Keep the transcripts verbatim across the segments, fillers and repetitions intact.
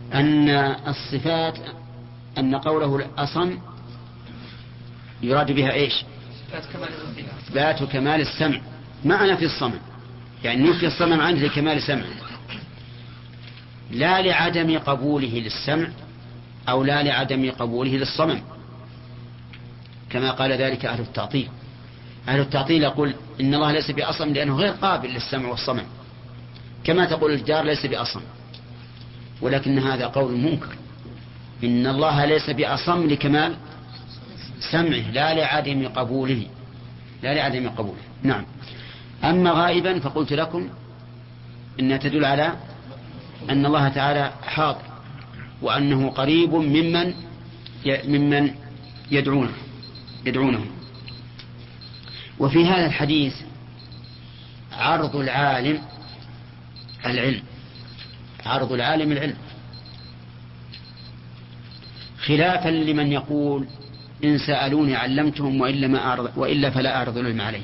أن الصفات أن قوله أصم يراد بها إيش؟ إثبات كمال السمع معنى في الصمم، يعني نفي الصمم عنه لكمال سمعه، لا لعدم قبوله للسمع أو لا لعدم قبوله للصمم، كما قال ذلك أهل التعطيل. أهل التعطيل يقول إن الله ليس بأصم لأنه غير قابل للسمع والصمم، كما تقول الجار ليس بأصم، ولكن هذا قول منكر. إن الله ليس بأصم لكمال سمعه لا لعدم قبوله، لا لعدم قبوله. نعم. أما غائبا فقلت لكم إنها تدل على أن الله تعالى حاضر وأنه قريب ممن ممن يدعونه يدعونه. وفي هذا الحديث عرض العالم العلم، عرض العالم العلم، خلافا لمن يقول إن سألوني علمتهم وإلا, ما أعرض وإلا فلا أعرض العلم عليه.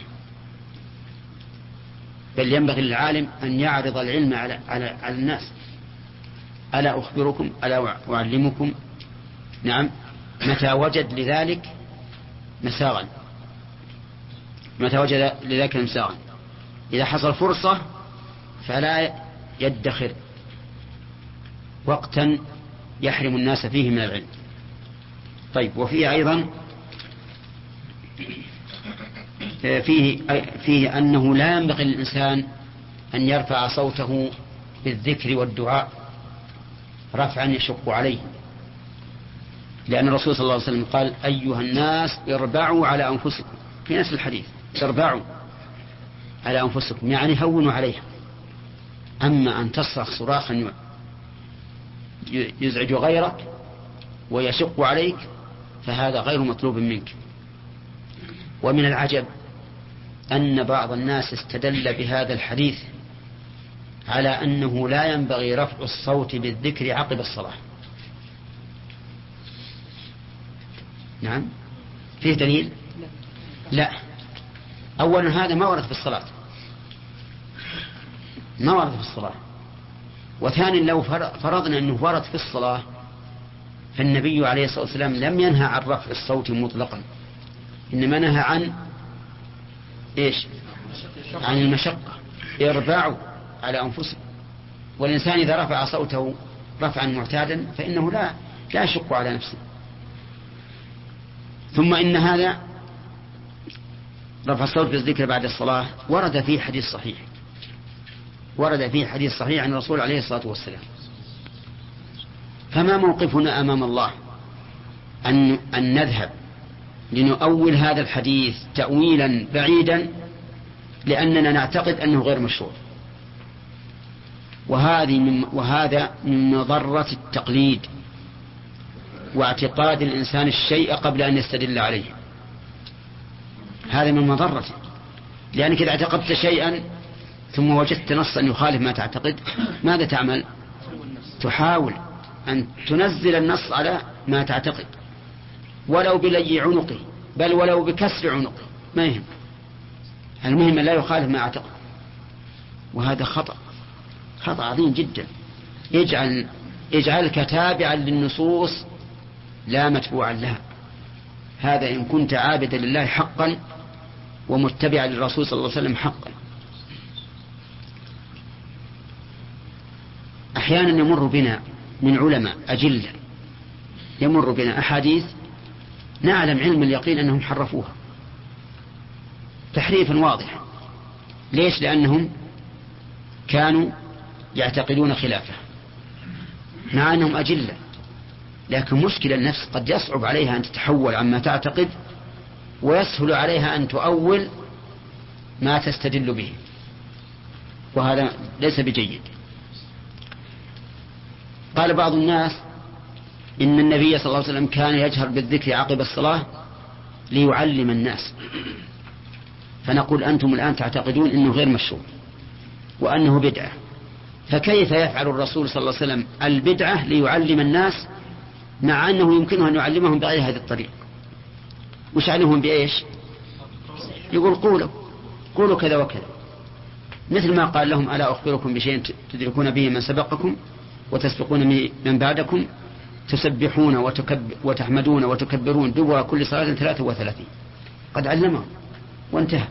بل ينبغي للعالم أن يعرض العلم على, على, على الناس. ألا أخبركم ألا أعلمكم؟ نعم، متى وجد لذلك مساغا، متى وجد لذلك مساغا، إذا حصل فرصة فلا يدخر وقتا يحرم الناس فيه من العلم. طيب، وفيه أيضا فيه, فيه أنه لا ينبغي للإنسان أن يرفع صوته بالذكر والدعاء رفعا يشق عليه، لأن الرسول صلى الله عليه وسلم قال أيها الناس اربعوا على أنفسكم، في نفس الحديث اربعوا على أنفسكم، يعني هونوا عليها. أما أن تصرخ صراخا يزعج غيرك ويشق عليك فهذا غير مطلوب منك. ومن العجب أن بعض الناس استدل بهذا الحديث على أنه لا ينبغي رفع الصوت بالذكر عقب الصلاة. نعم، فيه دليل؟ لا. أولا هذا ما ورد في الصلاة، ما ورد في الصلاة. وثانيا لو فرضنا أنه ورد في الصلاة فالنبي عليه الصلاة والسلام لم ينهى عن رفع الصوت مطلقا، إنما نهى عن إيش؟ عن المشقة، اربعوا على أنفسهم. والإنسان إذا رفع صوته رفعا معتادا فإنه لا لا يشق على نفسه. ثم إن هذا رفع الصوت بالذكر بعد الصلاة ورد فيه حديث صحيح، ورد فيه حديث صحيح عن الرسول عليه الصلاة والسلام. فما موقفنا أمام الله أن, أن نذهب لنؤول هذا الحديث تأويلا بعيدا لأننا نعتقد أنه غير مشروع؟ وهذه من وهذا من مضرة التقليد واعتقاد الإنسان الشيء قبل أن يستدل عليه. هذا من مضرته، لأنك إذا اعتقدت شيئا ثم وجدت نصا يخالف ما تعتقد ماذا تعمل؟ تحاول أن تنزل النص على ما تعتقد ولو بلي عنقه، بل ولو بكسر عنقه، ما يهم، المهم لا يخالف ما اعتقد. وهذا خطأ، خطأ عظيم جدا. يجعل يجعلك تابعا للنصوص لا متبوعا لها. هذا إن كنت عابدا لله حقا ومتبعا للرسول صلى الله عليه وسلم حقا. أحيانا يمر بنا من علماء أجلة يمر بنا أحاديث نعلم علم اليقين أنهم حرفوها تحريفا واضحا. ليش؟ لأنهم كانوا يعتقدون خلافه مع أنهم أجلة. لكن مشكلة النفس قد يصعب عليها أن تتحول عما تعتقد ويسهل عليها أن تؤول ما تستدل به، وهذا ليس بجيد. قال بعض الناس إن النبي صلى الله عليه وسلم كان يجهر بالذكر عقب الصلاة ليعلم الناس، فنقول أنتم الآن تعتقدون أنه غير مشروع وأنه بدعة، فكيف يفعل الرسول صلى الله عليه وسلم البدعة ليعلم الناس مع أنه يمكنه أن يعلمهم بغير هذه الطريقة؟ وش علمهم بإيش؟ يقول قولوا قولوا كذا وكذا، مثل ما قال لهم ألا أخبركم بشيء تدركون به من سبقكم وتسبقون من بعدكم تسبحون وتكب وتحمدون وتكبرون دبر كل صلاة ثلاثة وثلاثين. قد علمهم وانتهى.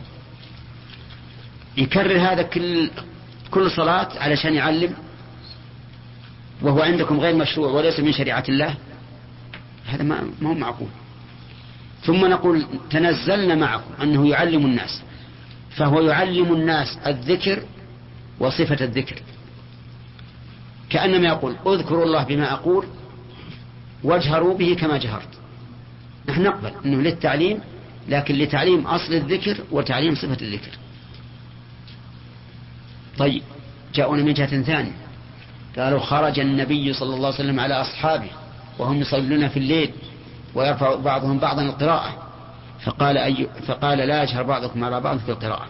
يكرر هذا كل كل صلاة علشان يعلم، وهو عندكم غير مشروع وليس من شريعة الله، هذا ما هو معقول. ثم نقول تنزلنا معكم أنه يعلم الناس، فهو يعلم الناس الذكر وصفة الذكر، كأنما يقول اذكروا الله بما أقول واجهروا به كما جهرت. نحن نقبل أنه للتعليم، لكن لتعليم أصل الذكر وتعليم صفة الذكر. طيب، جاءونا من جهة ثانية، قالوا خرج النبي صلى الله عليه وسلم على أصحابه وهم يصلون في الليل ويرفع بعضهم بعضا القراءة، فقال, أي فقال لا يجهر بعضكم على بعض في القراءة.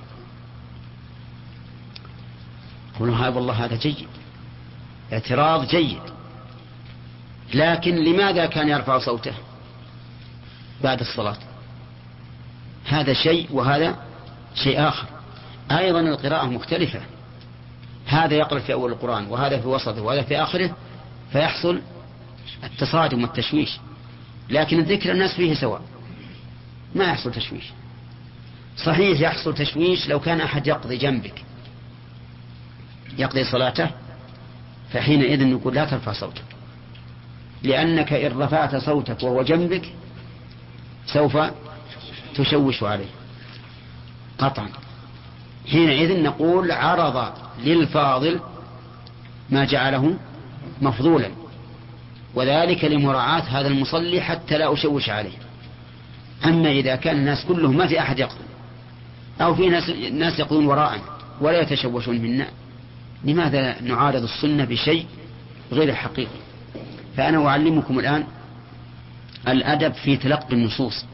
قولوا هذا والله هذا جيد، اعتراض جيد، لكن لماذا كان يرفع صوته بعد الصلاة؟ هذا شيء وهذا شيء آخر. أيضا القراءة مختلفة، هذا يقرأ في أول القرآن وهذا في وسطه وهذا في آخره، فيحصل التصادم والتشويش. لكن الذكر الناس فيه سواء، ما يحصل تشويش. صحيح يحصل تشويش لو كان أحد يقضي جنبك يقضي صلاته، فحينئذ نقول لا ترفع صوتك، لأنك إن رفعت صوتك وهو جنبك سوف تشوش عليه قطعا. حينئذ نقول عرض للفاضل ما جعله مفضولا، وذلك لمراعاة هذا المصلي حتى لا أشوش عليه. أما إذا كان الناس كلهم ما في أحد يقضي، أو في ناس, ناس يقضون وراء ولا يتشوشون منا، لماذا نعارض السنة بشيء غير الحقيقي؟ فأنا أعلمكم الآن الأدب في تلقي النصوص.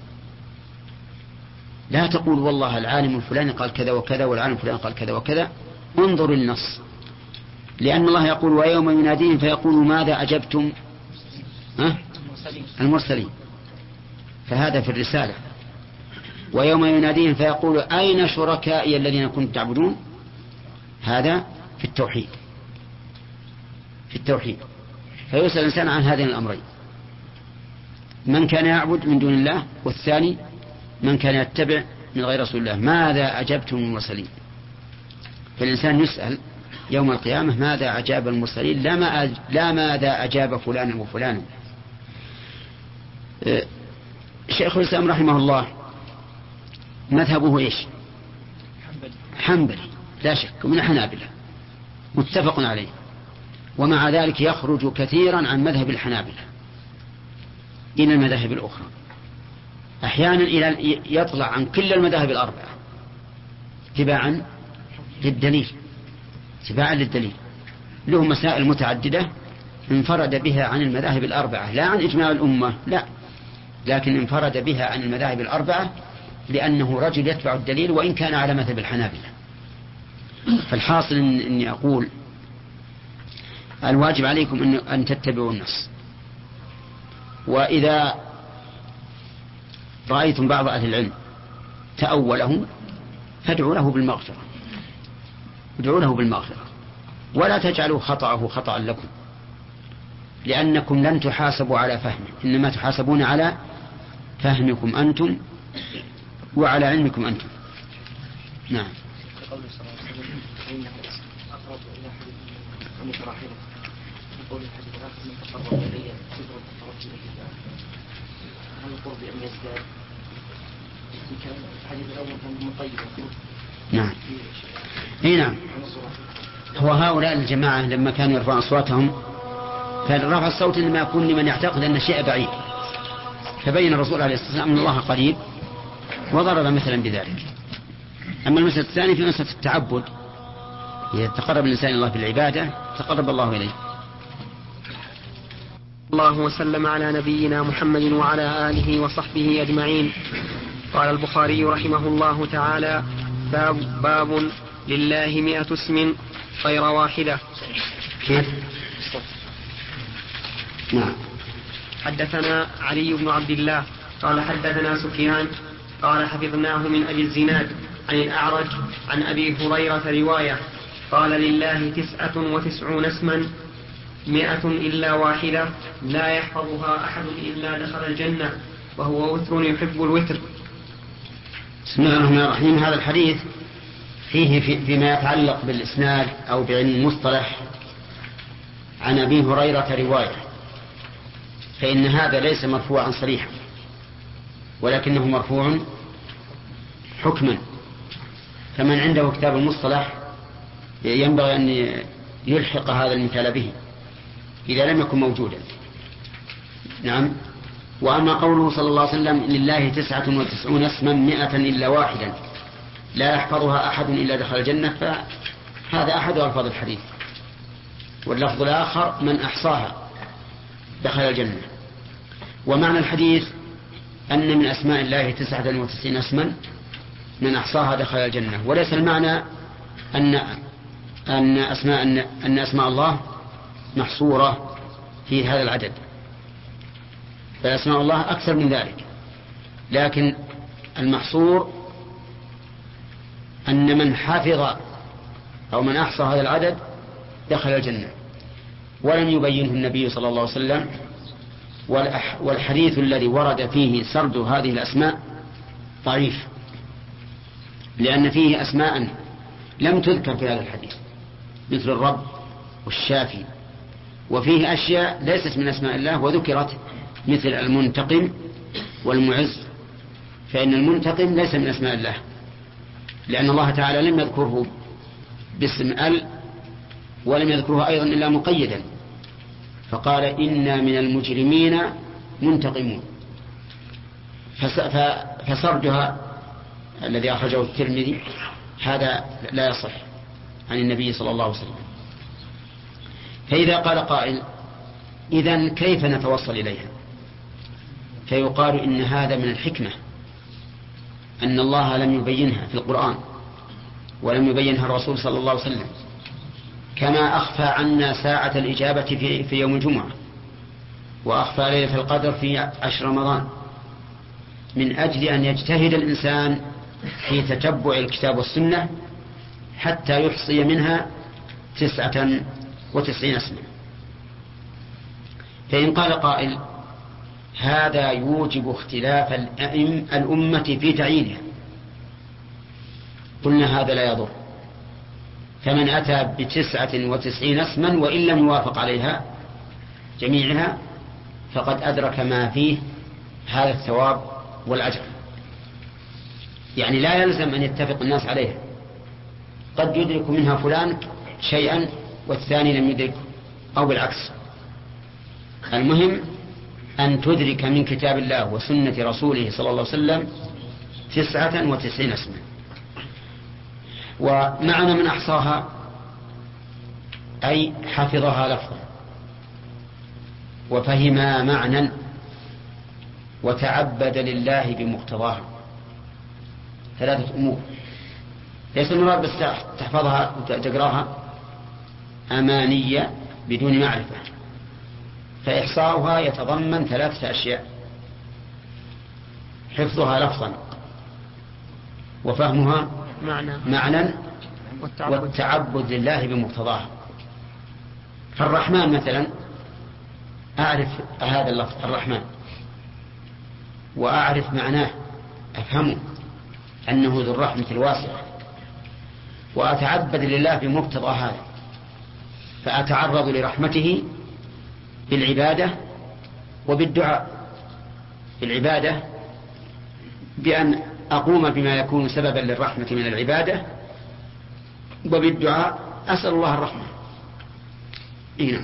لا تقول والله العالم الفلاني قال كذا وكذا والعالم الفلاني قال كذا وكذا، انظر النص، لأن الله يقول ويوم يناديهم فيقول ماذا أجبتم ها؟ المرسلين، فهذا في الرسالة. ويوم يناديهم فيقول أين شركائي الذين كنتم تعبدون، هذا في التوحيد في التوحيد فيسأل الإنسان عن هذين الأمرين، من كان يعبد من دون الله، والثاني من كان يتبع من غير رسول الله ماذا أجبتم المرسلين. فالإنسان يسأل يوم القيامة ماذا أجاب المرسلين، لا, ما أج... لا ماذا أجاب فلان وفلان. أه... شيخ الإسلام رحمه الله مذهبه إيش؟ حنبلي لا شك، من الحنابلة متفق عليه، ومع ذلك يخرج كثيرا عن مذهب الحنابلة إلى المذاهب الأخرى، أحيانا إلى يطلع عن كل المذاهب الأربعة اتباعا للدليل اتباعا للدليل له مسائل متعددة انفرد بها عن المذاهب الأربعة، لا عن إجماع الأمة لا، لكن انفرد بها عن المذاهب الأربعة لأنه رجل يتبع الدليل وإن كان على مذهب الحنابلة. فالحاصل إن إني أقول الواجب عليكم أن, أن تتبعوا النص، وإذا رأيتم بعض أهل العلم تأوله فادعوا له بالمغفرة ادعوا له بالمغفرة ولا تجعلوا خطأه خطأ لكم، لأنكم لن تحاسبوا على فهمه، إنما تحاسبون على فهمكم أنتم وعلى علمكم أنتم. نعم. قول الحديث الآخر من تقرب إلي شبرا تقربت إليه هل القرب أن يزداد؟ الحديث الأول كان مطيب. نعم. إيه نعم. هو هؤلاء الجماعة لما كانوا يرفعون أصواتهم كان رفع الصوت إنما يكون لمن يعتقد أن الشيء بعيد، فبين الرسول عليه الصلاة والسلام أن الله قريب وضرب مثلا بذلك. أما المسألة الثانية في مسألة التعبد، إذا تقرب الإنسان الله بالعبادة تقرب الله إليه. الله وسلم على نبينا محمد وعلى آله وصحبه أجمعين. قال البخاري رحمه الله تعالى باب, باب لله مئة اسم غير واحدة. كيف؟ نعم. حدثنا علي بن عبد الله قال حدثنا سفيان قال حفظناه من أبي الزناد عن الأعرج عن أبي هريرة رواية قال لله تسعة وتسعون اسما مئة إلا واحدة لا يحفظها أحد إلا دخل الجنة وهو وتر يحب الوتر. بسم الله الرحمن الرحيم. هذا الحديث فيه في فيما يتعلق بالإسناد أو بعلم المصطلح عن أبي هريرة رواية، فإن هذا ليس مرفوعا صريحا ولكنه مرفوع حكما، فمن عنده كتاب المصطلح ينبغي أن يلحق هذا المثال به إذا لم يكن موجودا. نعم. وأما قوله صلى الله عليه وسلم لله تسعة وتسعون اسما مئة إلا واحدا لا يحفظها أحد إلا دخل الجنة، فهذا أحد ألفاظ الحديث، واللفظ الآخر من أحصاها دخل الجنة. ومعنى الحديث أن من أسماء الله تسعة وتسعين اسما من أحصاها دخل الجنة، وليس المعنى أن أن أسماء أن, أن أسماء الله محصورة في هذا العدد، فأسماء الله أكثر من ذلك، لكن المحصور أن من حفظ أو من أحصى هذا العدد دخل الجنة، ولم يبينه النبي صلى الله عليه وسلم. والحديث الذي ورد فيه سرد هذه الأسماء ضعيف، لأن فيه أسماء لم تذكر في هذا الحديث مثل الرب والشافي، وفيه أشياء ليست من أسماء الله وذكرت مثل المنتقم والمعز، فإن المنتقم ليس من أسماء الله، لأن الله تعالى لم يذكره باسم ال، ولم يذكره أيضا إلا مقيدا، فقال إنا من المجرمين منتقمون. فسردها الذي أخرجه الترمذي هذا لا يصح عن النبي صلى الله عليه وسلم. فإذا قال قائل إذن كيف نتوصل إليها؟ فيقال إن هذا من الحكمة، أن الله لم يبينها في القرآن ولم يبينها الرسول صلى الله عليه وسلم، كما أخفى عنا ساعة الإجابة في, في يوم الجمعة، وأخفى ليلة القدر في عشر رمضان، من أجل أن يجتهد الإنسان في تتبع الكتاب والسنة حتى يحصي منها تسعة وتسعين اسما. فإن قال قائل هذا يوجب اختلاف الأمة في تعيينها، قلنا هذا لا يضر، فمن أتى بتسعة وتسعين اسما وإن لم يوافق عليها جميعها فقد أدرك ما فيه هذا الثواب والأجر. يعني لا يلزم أن يتفق الناس عليها، قد يدرك منها فلان شيئا والثاني لم يدرك، أو بالعكس. المهم أن تدرك من كتاب الله وسنة رسوله صلى الله عليه وسلم تسعة وتسعين اسما. ومعنى من أحصاها أي حفظها لفظا وفهما معنى وتعبد لله بمقتضاها. ثلاثة أمور، ليس المراد بس تحفظها وتقراها أمانية بدون معرفة، فإحصاؤها يتضمن ثلاثة أشياء: حفظها لفظا، وفهمها معنى, معنى والتعبد. والتعبد لله بمقتضاها. فالرحمن مثلا أعرف هذا اللفظ الرحمن وأعرف معناه، أفهمه أنه ذو الرحمة الواسعة، وأتعبد لله بمقتضى هذا، فأتعرض لرحمته بالعبادة وبالدعاء. بالعبادة بأن أقوم بما يكون سببا للرحمة من العبادة، وبالدعاء أسأل الله الرحمة. إيه.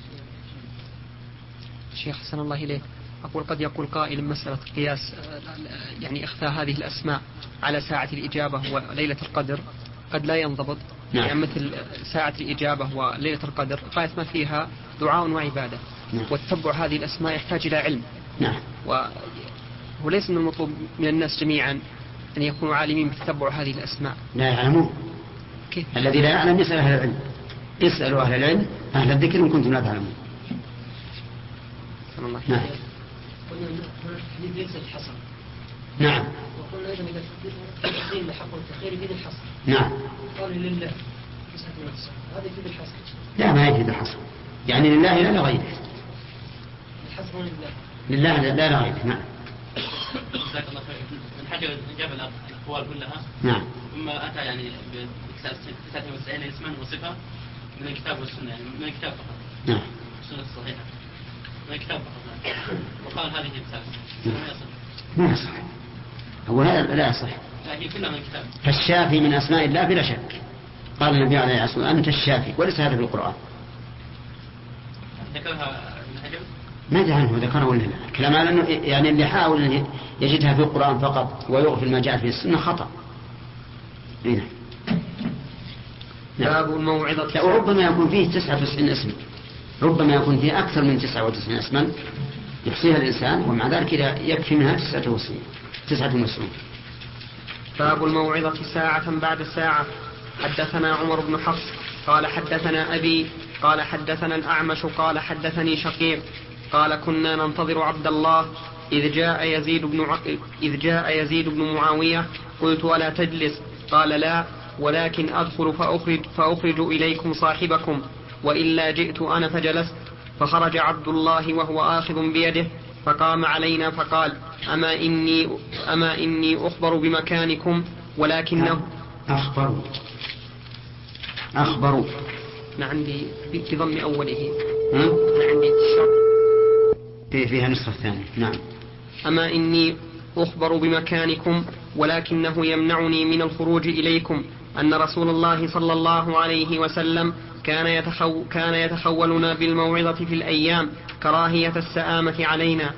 شيخ حسن الله إليك، أقول قد يقول قائل مسألة قياس يعني إخفاء هذه الأسماء على ساعة الإجابة وليلة القدر قد لا ينضبط. نعم. يعني مثل ساعة الإجابة وليلة القدر غاية ما فيها دعاء وعبادة. نعم. وتتبع هذه الأسماء يحتاج إلى علم. نعم. وليس من المطلوب من الناس جميعا أن يكونوا عالمين بتتبع هذه الأسماء. لا يعلمون. كيف؟ الذي لا يعلم يسأل أهل العلم، اسألوا أهل العلم أهل الذكر إن كنتم لا تعلمون. الله. نعم. ليس الحصر. نعم. وقلنا أيضا إذا التقديم لحق والتخير يفيد الحصر. نعم. قال لله هذا يفيد الحصر. لا ما يفيد الحصر. يعني لله لا لغيره. الحسب لله. لله لا لغيره. نعم. جزاك الله خير. من حاجة جاب الأقوال كلها. نعم. ثم أتى يعني بتسعة وتسعين اسما وصفة من الكتاب والسنة، يعني من الكتاب فقط. نعم. السنة الصحيحة. من الكتاب فقط. وقال هذه الثالثة. ما يصح. ما يصح. هو هذا لا يصح. لا هي كلها من الكتاب. فالشافي من أسماء الله بلا شك. قال النبي عليه الصلاة والسلام أنت الشافي، وليس هذا في القرآن. ذكرها ابن حجر؟ ما أدري عنه ذكره ولا لا. كلام على أنه يعني اللي حاول يجدها في القرآن فقط ويغفل ما جاء في السنة خطأ. هنا. باب الموعظة. وربما يكون فيه تسعة وتسعين اسم، ربما يكون فيه أكثر من تسعة وتسعين اسما يحصيها الإنسان ومع ذلك يكفي منها تسعة وتسعين. تسعة وتسعين. باب الموعظة ساعة بعد ساعة. حدثنا عمر بن حفص قال حدثنا أبي قال حدثنا الأعمش قال حدثني شقيق قال كنا ننتظر عبد الله إذ جاء يزيد بن ع... إذ جاء يزيد بن معاوية قلت ولا تجلس قال لا ولكن أدخل فأخرج, فأخرج إليكم صاحبكم وإلا جئت أنا فجلست فخرج عبد الله وهو آخذ بيده فقام علينا فقال أما إني, أما إني أخبر بمكانكم ولكنه أخبروا أخبروا أنا عندي بضم أوله. أنا عندي في فيها نسخة ثانية. نعم. أما إني أخبر بمكانكم ولكنه يمنعني من الخروج إليكم أن رسول الله صلى الله عليه وسلم كان, يتخو كان يتخولنا بالموعظة في الأيام كراهية السآمة علينا.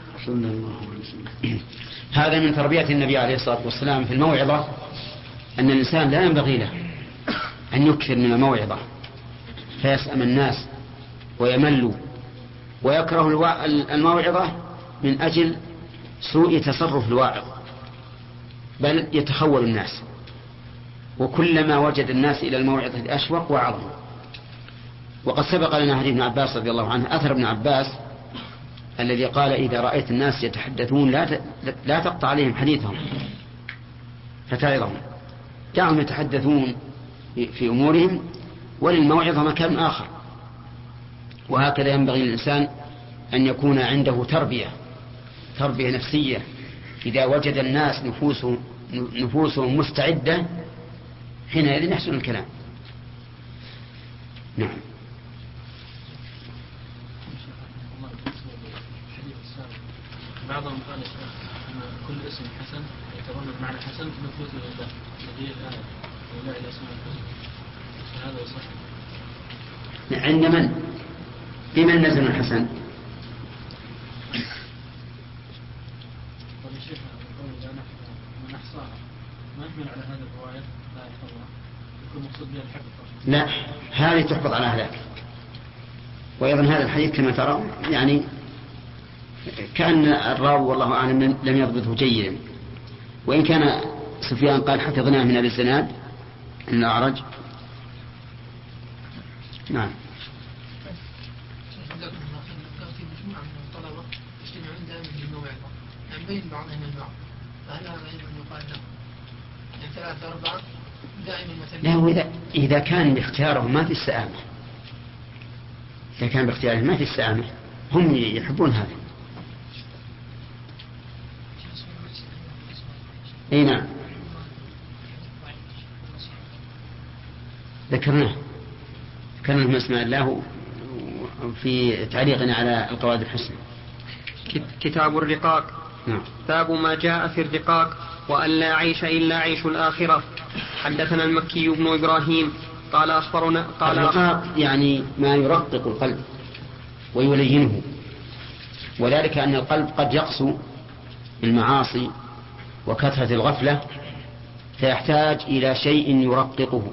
هذا من تربية النبي عليه الصلاة والسلام في الموعظة أن الإنسان لا ينبغي له أن يكثر من الموعظة فيسأم الناس ويملوا ويكره الموعظة من أجل سوء تصرف الواعظ، بل يتخول الناس، وكلما وجد الناس إلى الموعظة أشوق وعظم. وقد سبق لنا حديث ابن عباس رضي الله عنه، أثر ابن عباس الذي قال إذا رأيت الناس يتحدثون لا لا تقطع عليهم حديثهم فتعظهم، دعهم يتحدثون في أمورهم وللموعظة مكان آخر. وهكذا ينبغي للإنسان أن يكون عنده تربية تربية نفسية. إذا وجد الناس نفوسهم, نفوسهم مستعدة حينئذ يحسن الكلام. نعم. بعضهم قال أن كل اسم حسن يتضمن معنى حسن نفوذ لله هذه الآية ولا إلى اسماء الحسن هذا صحيح. عند من؟ بمن نزل الحسن؟ طيب الشيخ يقول إذا من أحصاها ما يحمل على هذا الرواية لا يحفظها يكون مقصود بها الحفظ. لا، هذه تحفظ على هذاك. وأيضا هذا الحديث كما ترى يعني كأن الراوي والله أعلم لم يضبطه جيدا، وإن كان سفيان قال حفظناه من الزناد من الأعرج. نعم. بين بعضهم البعض فهل هذا أيضا يقال له يعني ثلاثة أربعة دائما مثلا؟ لا، وإذا إذا كان باختيارهم ما في السآمة، إذا كان باختيارهم ما في السآمة هم يحبون هذا. أي نعم ذكرناه ذكرنا من اسماء الله في تعليقنا على القواعد الحسنى. كتاب الرقاق. نعم. باب ما جاء في الرقاق وأن لا عيش إلا عيش الآخرة. حدثنا المكي بن إبراهيم قال أخبرنا قال الرقاق يعني ما يرقق القلب ويلينه، وذلك أن القلب قد يقسو بالمعاصي وكثرة الغفلة فيحتاج إلى شيء يرققه.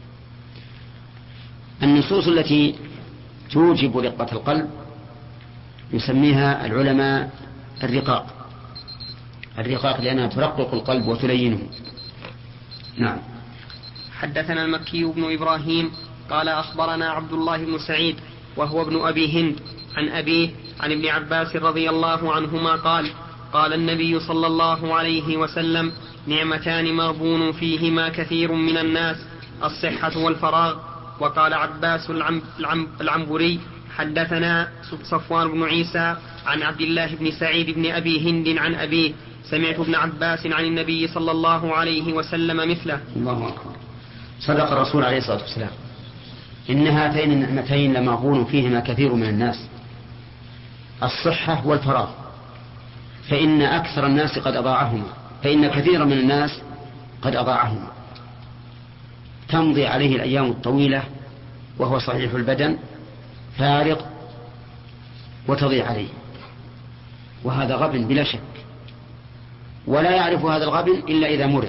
النصوص التي توجب رقة القلب يسميها العلماء الرقاق الرقاق لأنها ترقق القلب وتلينه. نعم. حدثنا المكي بن إبراهيم قال أخبرنا عبد الله بن سعيد وهو ابن أبي هند عن أبيه عن ابن عباس رضي الله عنهما قال قال النبي صلى الله عليه وسلم نعمتان مغبون فيهما كثير من الناس الصحة والفراغ. وقال عباس العنبري حدثنا صفوان بن عيسى عن عبد الله بن سعيد بن أبي هند عن أبيه سمعت ابن عباس عن النبي صلى الله عليه وسلم مثله. الله أكبر. صدق الرسول عليه الصلاة والسلام. إن هاتين النعمتين لمغبون فيهما كثير من الناس، الصحة والفراغ، فإن أكثر الناس قد أضاعهما، فإن كثيرا من الناس قد أضاعهما. تمضي عليه الأيام الطويلة وهو صحيح البدن فارغ وتضيع عليه، وهذا غبن بلا شك، ولا يعرف هذا الغبن إلا إذا مرض،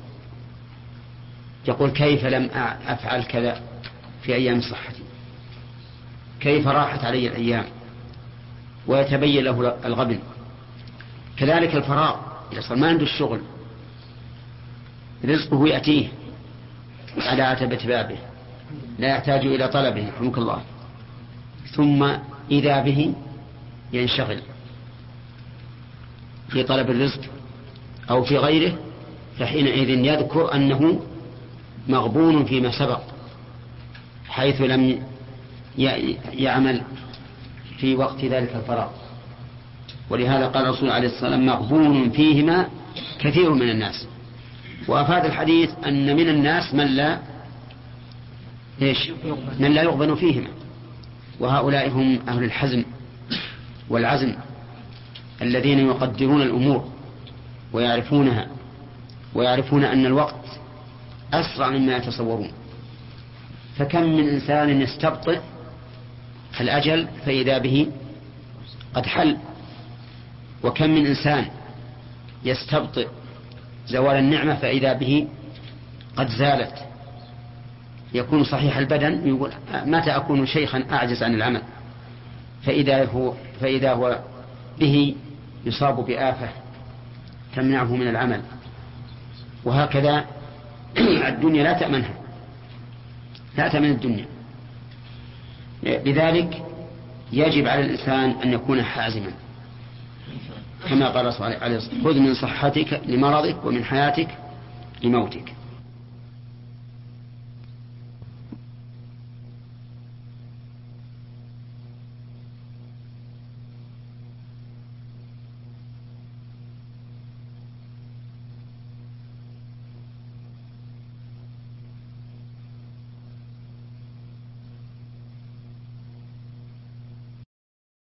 يقول كيف لم أفعل كذا في أيام صحتي، كيف راحت علي الأيام، ويتبين له الغبن. كذلك الفراغ، إذا صار ما عنده الشغل رزقه يأتيه على عتبة بابه لا يحتاج إلى طلبه رحمك الله، ثم إذا به ينشغل في طلب الرزق أو في غيره، فحينئذ يذكر أنه مغبون فيما سبق حيث لم يعمل في وقت ذلك الفراغ. ولهذا قال الرسول عليه الصلاة والسلام مغبون فيهما كثير من الناس. وأفاد الحديث أن من الناس من لا إيش؟ من لا يغبن فيهما، وهؤلاء هم أهل الحزم والعزم الذين يقدرون الأمور ويعرفونها، ويعرفون أن الوقت أسرع مما يتصورون. فكم من إنسان يستبطئ الأجل فإذا به قد حل، وكم من إنسان يستبطئ زوال النعمة فإذا به قد زالت. يكون صحيح البدن يقول متى أكون شيخا أعجز عن العمل، فإذا هو, فإذا هو به يصاب بآفة تمنعه من العمل. وهكذا الدنيا لا تأمنها، لا تأمن الدنيا. لذلك يجب على الإنسان أن يكون حازما، كما قال صلى الله عليه وسلم خذ من صحتك لمرضك ومن حياتك لموتك.